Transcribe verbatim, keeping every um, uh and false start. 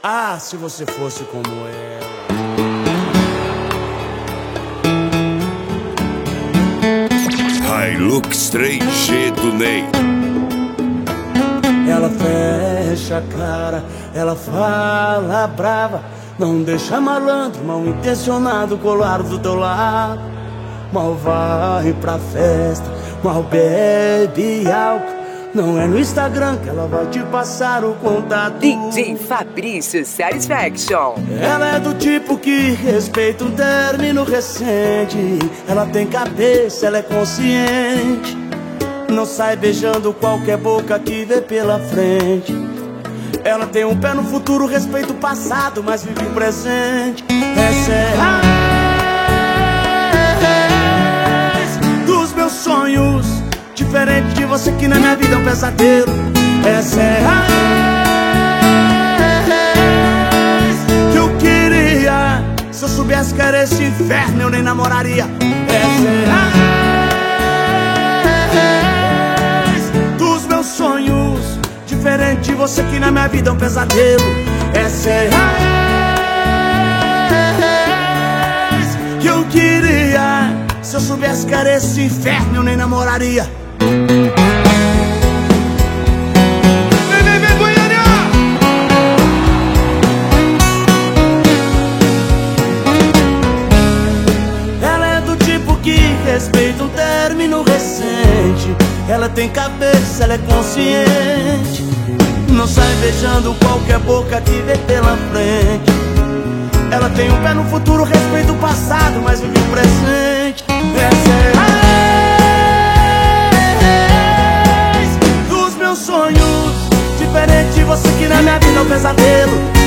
Ah, se você fosse como ela. Hilux três G do Ney. Ela fecha a cara, ela fala brava, não deixa malandro, mal intencionado colar do teu lado. Mal vai pra festa, mal bebe álcool. Não é no Instagram que ela vai te passar o contato. D J Fabrício Satisfaction. Ela é do tipo que respeita um término recente. Ela tem cabeça, ela é consciente. Não sai beijando qualquer boca que vê pela frente. Ela tem um pé no futuro, respeita o passado, mas vive o presente. Essa é a ex dos meus sonhos, diferente de você que na minha vida é um pesadelo. Essa é a ex que eu queria. Se eu soubesse que era esse inferno, eu nem namoraria. Essa é a ex dos meus sonhos, diferente de você que na minha vida é um pesadelo. Essa é a ex que eu queria. Se eu soubesse que era esse inferno, eu nem namoraria. Ela é do tipo que respeita um término recente. Ela tem cabeça, ela é consciente. Não sai beijando qualquer boca que vê pela frente. Ela tem um pé no futuro, respeita o passado, mas vive o presente. Essa é a ex dos meus sonhos, diferente de você que na minha vida é um pesadelo.